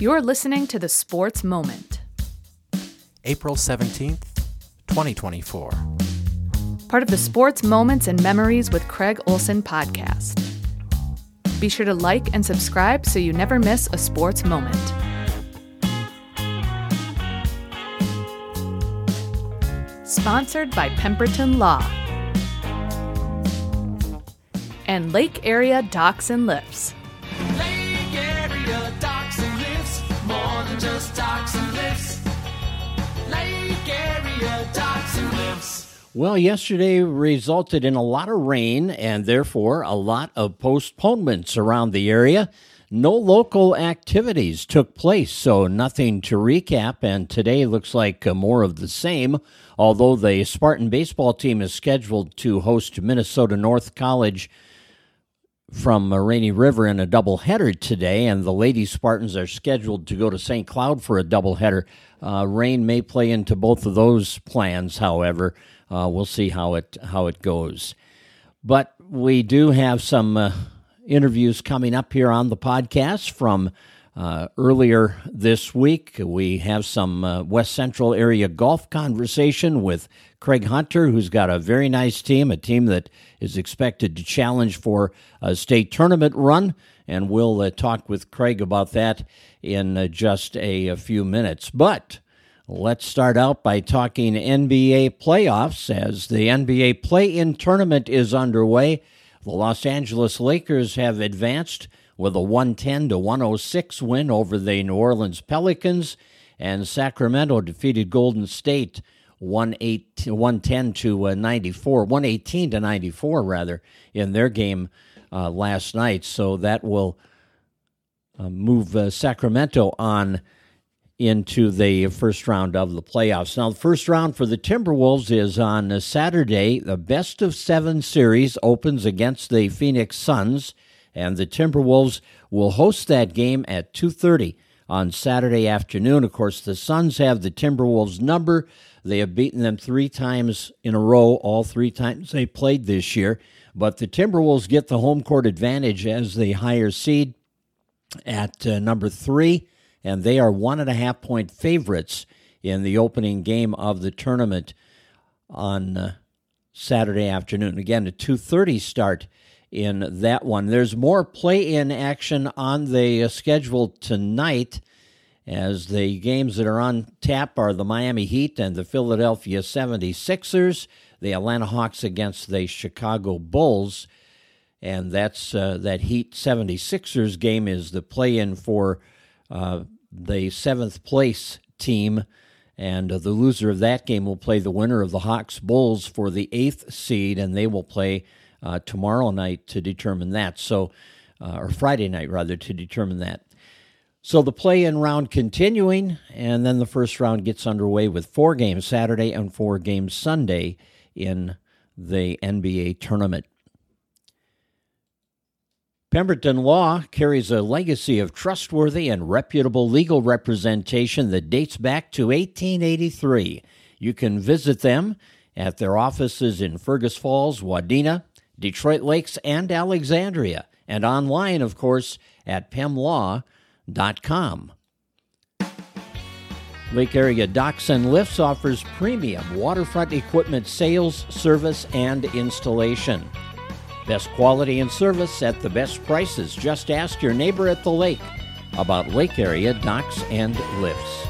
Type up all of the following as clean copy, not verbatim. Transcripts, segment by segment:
You're listening to The Sports Moment. April 17th, 2024. Part of the Sports Moments and Memories with Craig Olson podcast. Be sure to like and subscribe so you never miss a sports moment. Sponsored by Pemberton Law and Lake Area Docks and Lifts. Lake Area Docks and Lifts, more than just docks and lifts. Lake Area Docks and Lifts. Well, yesterday resulted in a lot of rain and therefore a lot of postponements around the area. No local activities took place, so nothing to recap, and today looks like more of the same, although the Spartan baseball team is scheduled to host Minnesota North College from Rainy River in a doubleheader today, and the Lady Spartans are scheduled to go to St. Cloud for a doubleheader. Rain may play into both of those plans, however. We'll see how it goes. But we do have some interviews coming up here on the podcast from earlier this week. We have some West Central area golf conversation with Craig Hunter, who's got a very nice team, a team that is expected to challenge for a state tournament run, and we'll talk with Craig about that in just a few minutes. But let's start out by talking NBA playoffs as the NBA play-in tournament is underway. The Los Angeles Lakers have advanced with a 110-106 win over the New Orleans Pelicans, and Sacramento defeated Golden State 118-94 rather, in their game last night. So that will move Sacramento on into the first round of the playoffs. Now, the first round for the Timberwolves is on Saturday. The best-of-7 series opens against the Phoenix Suns, and the Timberwolves will host that game at 2:30 on Saturday afternoon. Of course, the Suns have the Timberwolves number. They have beaten them 3 times in a row, all 3 times they played this year. But the Timberwolves get the home court advantage as the higher seed at number 3, and they are 1.5-point favorites in the opening game of the tournament on Saturday afternoon. Again, a 2:30 start in that one. There's more play-in action on the schedule tonight, as the games that are on tap are the Miami Heat and the Philadelphia 76ers, the Atlanta Hawks against the Chicago Bulls, and that's that Heat 76ers game is the play-in for the 7th place team, and the loser of that game will play the winner of the Hawks Bulls for the 8th seed, and they will play tomorrow night to determine that. So, or Friday night rather, to determine that. So the play-in round continuing, and then the first round gets underway with 4 games Saturday and 4 games Sunday in the NBA tournament. Pemberton Law carries a legacy of trustworthy and reputable legal representation that dates back to 1883. You can visit them at their offices in Fergus Falls, Wadena, Detroit Lakes, and Alexandria, and online, of course, at pemlaw.com. Lake Area Docks and Lifts offers premium waterfront equipment sales, service, and installation. Best quality and service at the best prices. Just ask your neighbor at the lake about Lake Area Docks and Lifts.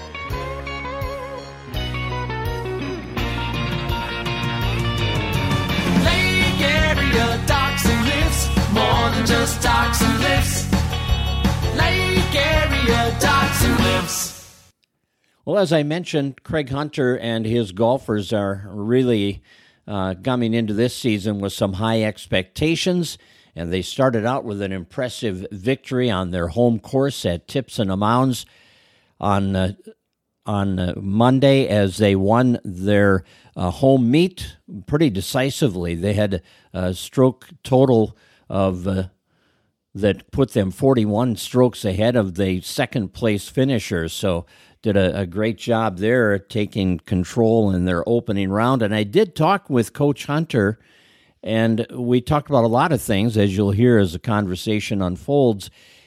Lake Area Docks and Lifts, more than just docks and lifts. Lake Area Docks and Lifts. Well, as I mentioned, Craig Hunter and his golfers are really coming into this season with some high expectations, and they started out with an impressive victory on their home course at Tipson Mounds on Monday as they won their home meet pretty decisively. They had a stroke total of that put them 41 strokes ahead of the second-place finisher, so did a great job there taking control in their opening round. And I did talk with Coach Hunter, and we talked about a lot of things, as you'll hear as the conversation unfolds.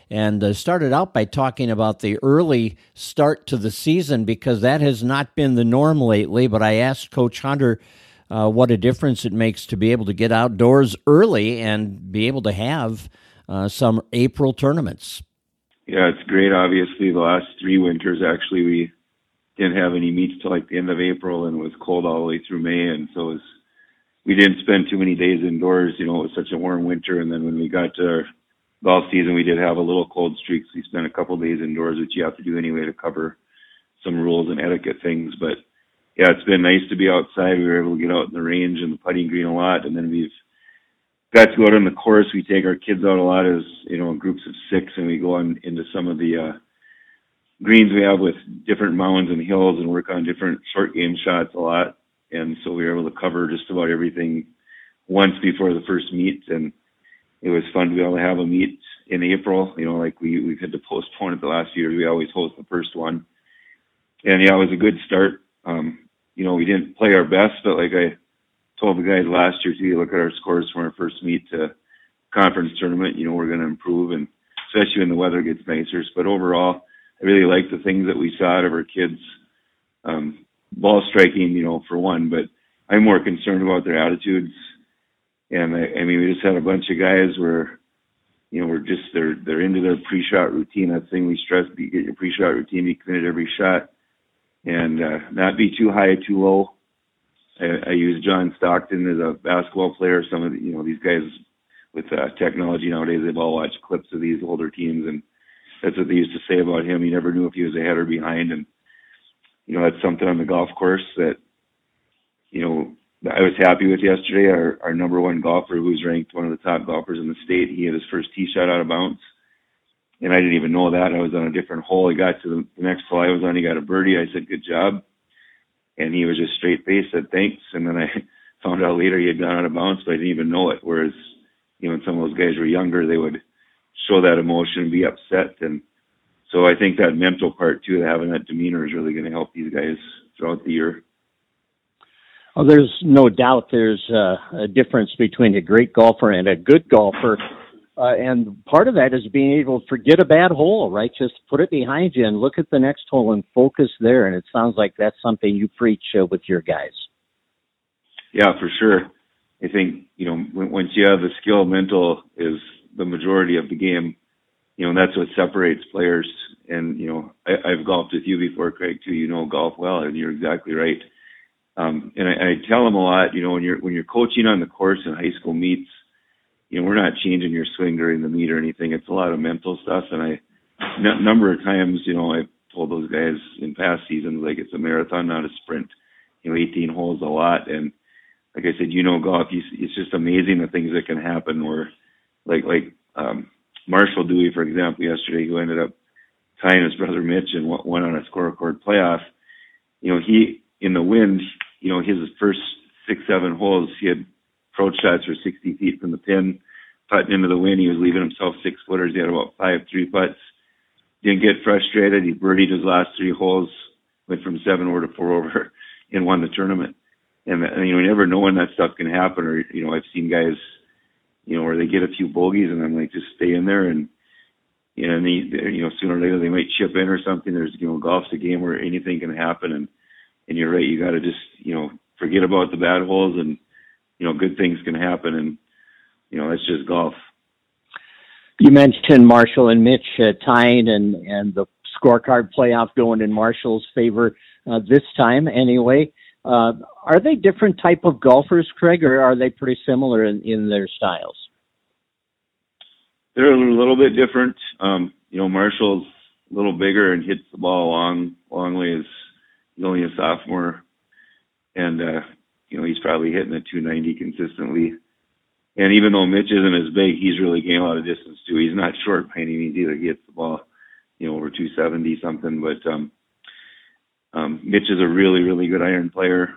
and started out by talking about the early start to the season because that has not been the norm lately. But I asked Coach Hunter what a difference it makes to be able to get outdoors early and be able to have some April tournaments. Yeah, it's great. Obviously, the last 3 winters, actually, we didn't have any meets till like the end of April, and it was cold all the way through May, and so we didn't spend too many days indoors. It was such a warm winter, and then when we got to our golf season, we did have a little cold streak, so we spent a couple of days indoors, which you have to do anyway to cover some rules and etiquette things. But yeah, it's been nice to be outside. We were able to get out in the range and the putting green a lot, and then we've got to go out on the course. We take our kids out a lot as, in groups of 6, and we go on into some of the greens we have with different mounds and hills and work on different short game shots a lot. And so we were able to cover just about everything once before the first meet, and it was fun to be able to have a meet in April. Like we've had to postpone it the last few years. We always host the first one. And yeah, it was a good start. We didn't play our best, but like I told the guys last year, too, look at our scores from our first meet to conference tournament. We're going to improve, and especially when the weather gets nicer. But overall, I really like the things that we saw out of our kids. Ball striking, for one, but I'm more concerned about their attitudes. And I mean, we just had a bunch of guys where, they're into their pre-shot routine. That thing we stress, you get your pre-shot routine, be committed every shot, and not be too high, too low. I use John Stockton as a basketball player. Some of the, these guys with technology nowadays, they've all watched clips of these older teams, and that's what they used to say about him. You never knew if he was ahead or behind, and that's something on the golf course that I was happy with yesterday. Our number 1 golfer, who's ranked one of the top golfers in the state, he had his first tee shot out of bounds, and I didn't even know that. I was on a different hole. He got to the next hole I was on. He got a birdie. I said, "Good job." And he was just straight-faced, said thanks. And then I found out later he had gone out of bounds, but I didn't even know it. Whereas, when some of those guys were younger, they would show that emotion and be upset. And so I think that mental part, too, having that demeanor is really going to help these guys throughout the year. Well, there's no doubt there's a difference between a great golfer and a good golfer. And part of that is being able to forget a bad hole, right? Just put it behind you and look at the next hole and focus there. And it sounds like that's something you preach with your guys. Yeah, for sure. I think, once you have the skill, mental is the majority of the game. That's what separates players. And, I've golfed with you before, Craig, too. Golf well, and you're exactly right. And I tell them a lot, when you're coaching on the course in high school meets, we're not changing your swing during the meet or anything. It's a lot of mental stuff. And number of times, I've told those guys in past seasons, like, it's a marathon, not a sprint. 18 holes a lot. And like I said, golf, it's just amazing the things that can happen where, like Marshall Dewey, for example, yesterday, who ended up tying his brother Mitch and won on a scorecard playoff. He, in the wind, his first 6-7 holes, he had approach shots for 60 feet from the pin, putting into the wind. He was leaving himself 6-footers. He had about 5 3-putts. Didn't get frustrated. He birdied his last 3 holes, went from 7 over to 4 over, and won the tournament. And you never know when that stuff can happen. Or I've seen guys, where they get a few bogeys, and I'm like, just stay in there, and sooner or later they might chip in or something. There's golf's a game where anything can happen, and you're right. You got to just forget about the bad holes, and good things can happen, and that's just golf. You mentioned Marshall and Mitch tying and the scorecard playoff going in Marshall's favor this time anyway. Are they different type of golfers, Craig, or are they pretty similar in their styles? They're a little bit different. Marshall's a little bigger and hits the ball long ways. He's only a sophomore, and he's probably hitting at 290 consistently. And even though Mitch isn't as big, he's really gained a lot of distance too. He's not short by any means either. He hits the ball, over 270 something. But Mitch is a really, really good iron player.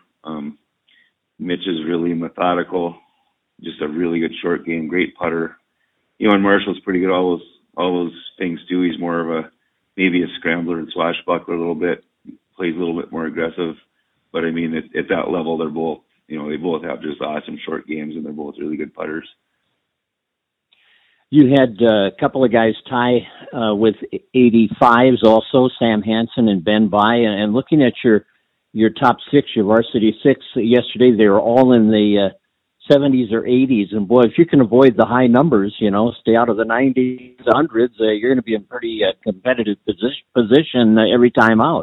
Mitch is really methodical, just a really good short game, great putter. And Marshall's pretty good all those things too. He's more of maybe a scrambler and swashbuckler a little bit, plays a little bit more aggressive. But I mean, at that level, they're both, they both have just awesome short games, and they're both really good putters. You had a couple of guys tie with 85s also, Sam Hansen and Ben By. And looking at your top six, your varsity six yesterday, they were all in the 70s or 80s. And boy, if you can avoid the high numbers, stay out of the 90s, 100s, you're going to be in pretty competitive position every time out.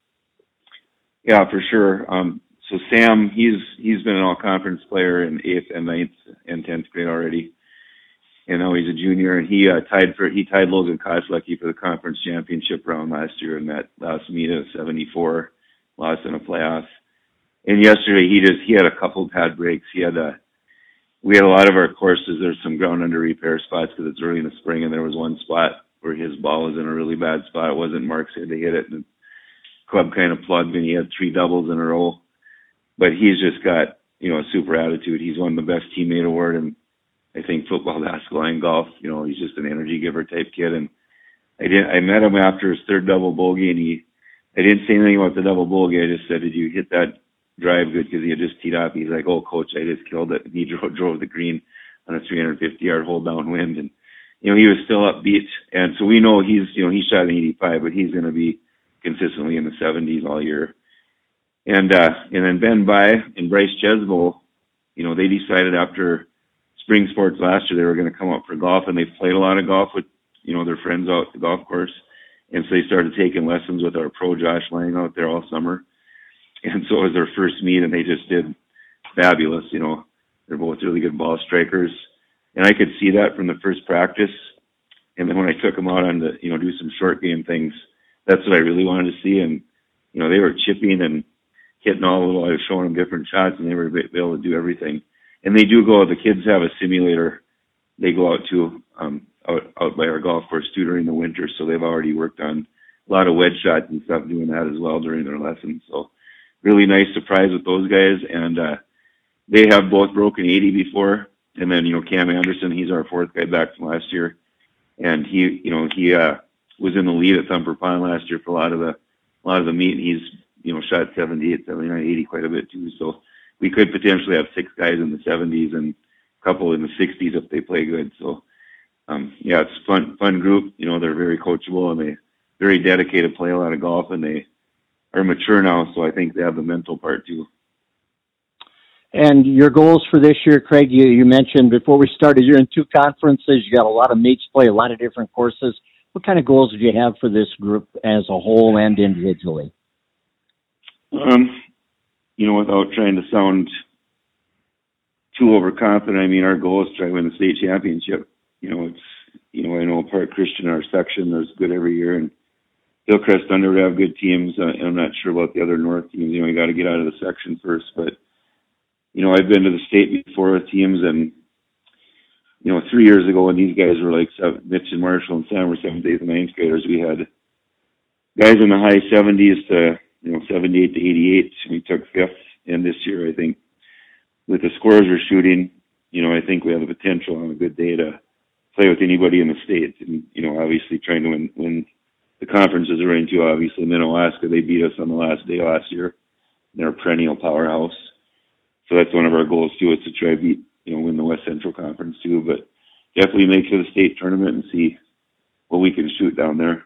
Yeah, for sure. So Sam, he's been an all-conference player in 8th and 9th and 10th grade already. And now he's a junior, and he tied Logan Koslecki for the conference championship round last year in that last meet of 74, lost in a playoff. And yesterday he had a couple pad breaks. We had a lot of our courses. There's some ground under repair spots because it's early in the spring, and there was one spot where his ball was in a really bad spot. It wasn't Mark's head to hit it, and the club kind of plugged, and he had 3 doubles in a row. But he's just got a super attitude. He's won the best teammate award, and I think football, basketball, and golf. He's just an energy giver type kid. And I met him after his 3rd double bogey, and I didn't say anything about the double bogey. I just said, "Did you hit that drive good?" Because he had just teed off. He's like, "Oh, coach, I just killed it." And he drove the green on a 350-yard hole downwind, and he was still upbeat. And so we know he shot an 85, but he's going to be consistently in the 70s all year. And then Ben By and Bryce Chesbo, they decided after spring sports last year they were going to come up for golf, and they've played a lot of golf with their friends out at the golf course, and so they started taking lessons with our pro Josh Lang out there all summer. And so it was their first meet, and they just did fabulous. They're both really good ball strikers, and I could see that from the first practice. And then when I took them out on the do some short game things, that's what I really wanted to see. And they were chipping and hitting all the, I was showing them different shots, and they were able to do everything. And they do go, the kids have a simulator they go out to out by our golf course too during the winter, so they've already worked on a lot of wedge shots and stuff doing that as well during their lessons. So really nice surprise with those guys, and they have both broken 80 before. And then Cam Anderson, he's our 4th guy back from last year, and he was in the lead at Thumper Pond last year for a lot of the meet. And he's shot 78, 79, 80 quite a bit too. So we could potentially have 6 guys in the 70s and a couple in the 60s if they play good. So it's a fun group. They're very coachable, and they very dedicated, play a lot of golf, and they are mature now. So I think they have the mental part too. And your goals for this year, Craig, you mentioned before we started, you're in 2 conferences. You got a lot of meets, play a lot of different courses. What kind of goals do you have for this group as a whole and individually? Without trying to sound too overconfident, our goal is to try to win the state championship. I know Park Christian, our section, is good every year, and Hillcrest Thunder would have good teams. I'm not sure about the other North teams. You got to get out of the section first. But, I've been to the state before with teams, and, 3 years ago when these guys were like Mitch and Marshall and Sam were 7th, 8th, and 9th graders, we had guys in the high 70s to 78 to 88. We took 5th. And this year, I think, with the scores we're shooting, I think we have the potential on a good day to play with anybody in the state. And, obviously trying to win the conferences we're into. Obviously, Minnewaska, they beat us on the last day last year. They're a perennial powerhouse. So that's one of our goals, too, is to try to beat, win the West Central Conference, too. But definitely make it to the state tournament and see what we can shoot down there.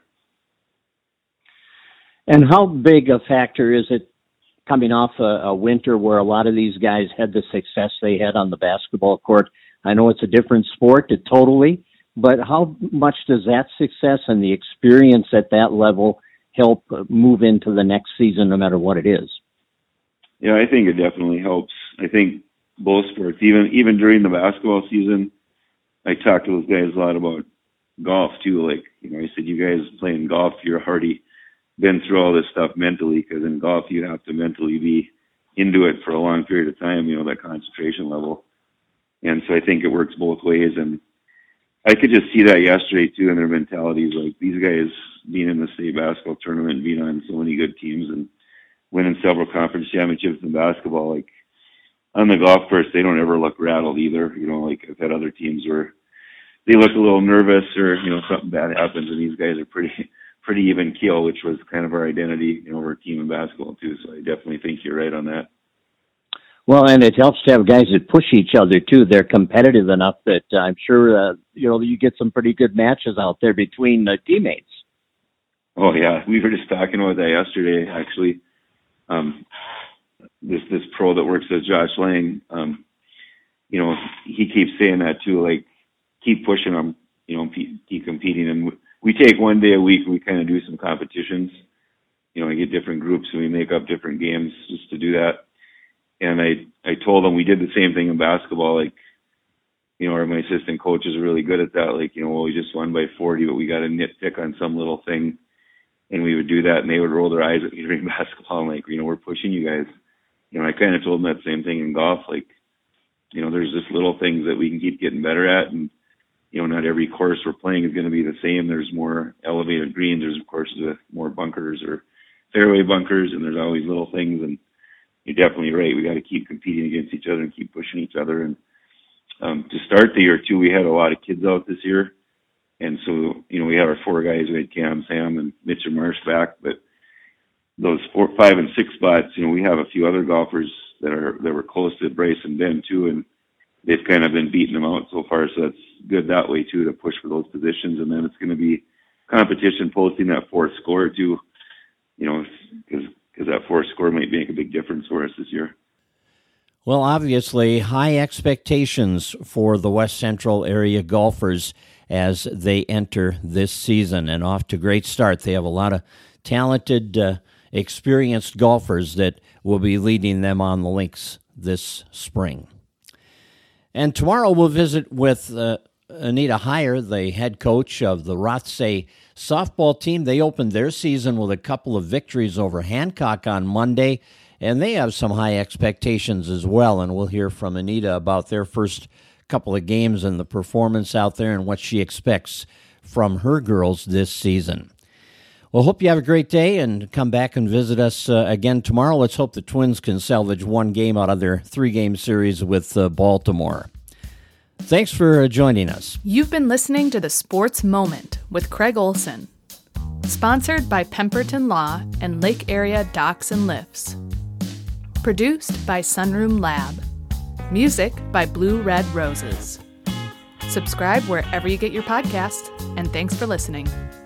And how big a factor is it coming off a winter where a lot of these guys had the success they had on the basketball court? I know it's a different sport, totally, but how much does that success and the experience at that level help move into the next season, no matter what it is? Yeah, I think it definitely helps. I think both sports, even during the basketball season, I talked to those guys a lot about golf too. Like, I said, you guys playing golf, you're already been through all this stuff mentally, because in golf you have to mentally be into it for a long period of time, that concentration level. And so I think it works both ways. And I could just see that yesterday too in their mentalities. Like, these guys being in the state basketball tournament, being on so many good teams and winning several conference championships in basketball, like on the golf course, they don't ever look rattled either. Like I've had other teams where they look a little nervous or, something bad happens, and these guys are pretty even keel, which was kind of our identity, we're a team in basketball too. So I definitely think you're right on that. Well, and it helps to have guys that push each other too. They're competitive enough that I'm sure you get some pretty good matches out there between teammates. Oh yeah, we were just talking about that yesterday. Actually, this pro that works with Josh Lang, he keeps saying that too. Like, keep pushing them, keep competing. And we take one day a week and we kind of do some competitions. We get different groups and we make up different games just to do that. And I told them we did the same thing in basketball. Like, my assistant coach is really good at that. Like, we just won by 40, but we got to nitpick on some little thing. And we would do that, and they would roll their eyes at me during basketball. I'm like, we're pushing you guys. I kind of told them that same thing in golf. Like, there's just little things that we can keep getting better at. And, not every course we're playing is going to be the same. There's more elevated greens. There's courses with more bunkers or fairway bunkers, and there's always little things. And you're definitely right. We got to keep competing against each other and keep pushing each other. And to start the year, too, we had a lot of kids out this year. And so, we had our 4 guys. We had Cam, Sam, and Mitch and Marsh back. But those 4, 5, and 6 spots, we have a few other golfers that were close to Bryce and Ben, too. And they've kind of been beating them out so far. So that's good that way, too, to push for those positions. And then it's going to be competition posting that 4th score, too, because that 4th score might make a big difference for us this year. Well, obviously, high expectations for the West Central area golfers as they enter this season, and off to a great start. They have a lot of talented, experienced golfers that will be leading them on the links this spring. And tomorrow we'll visit with Anita Heyer, the head coach of the Rothsay softball team. They opened their season with a couple of victories over Hancock on Monday, and they have some high expectations as well, and we'll hear from Anita about their first couple of games and the performance out there and what she expects from her girls this season. Well, hope you have a great day and come back and visit us again tomorrow. Let's hope the Twins can salvage 1 game out of their 3-game series with Baltimore. Thanks for joining us. You've been listening to The Sports Moment with Craig Olson. Sponsored by Pemberton Law and Lake Area Docks and Lifts. Produced by Sunroom Lab. Music by Blue Red Roses. Subscribe wherever you get your podcasts, and thanks for listening.